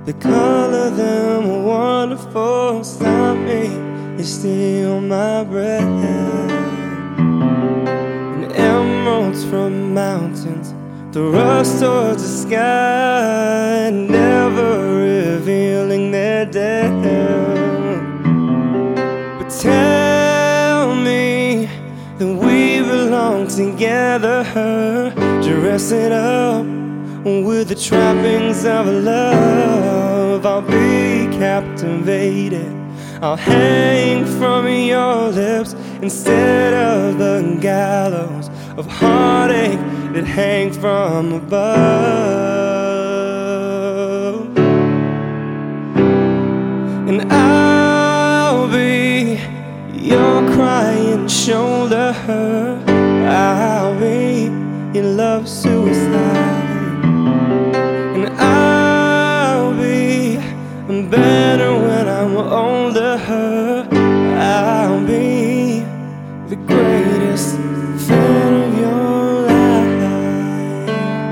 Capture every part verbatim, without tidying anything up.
The color of them are wonderful. Stop me, you steal my breath. And emeralds from mountains, the rust towards the sky, never revealing their depth. But tell me that we belong together, dress it up with the trappings of love. I'll be captivated, I'll hang from your lips instead of the gallows of heartache that hang from above. And I'll be your crying shoulder, I'll be your love suicide. And I'll be better when I'm older, I'll be the greatest fan of your life.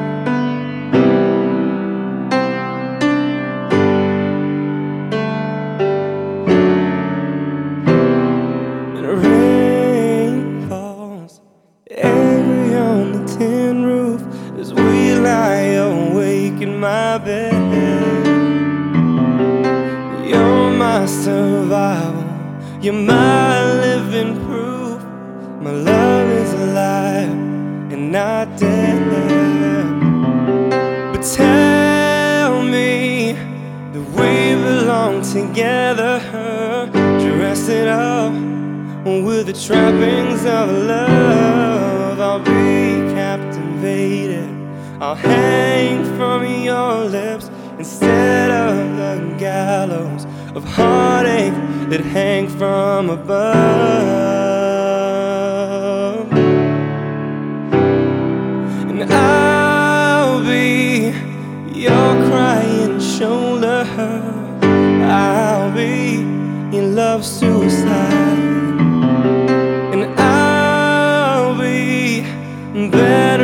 And rain falls angry on the tin roof as we lie awake in my bed. You're my survival, you're my living proof. My love is alive and not dead. But tell me that we belong together, dress it up with the trappings of love. I'll be captivated, I'll hang from your lips instead of the gallows of heartache that hang from above. And I'll be your crying shoulder, I'll be your love suicide. And I'll be better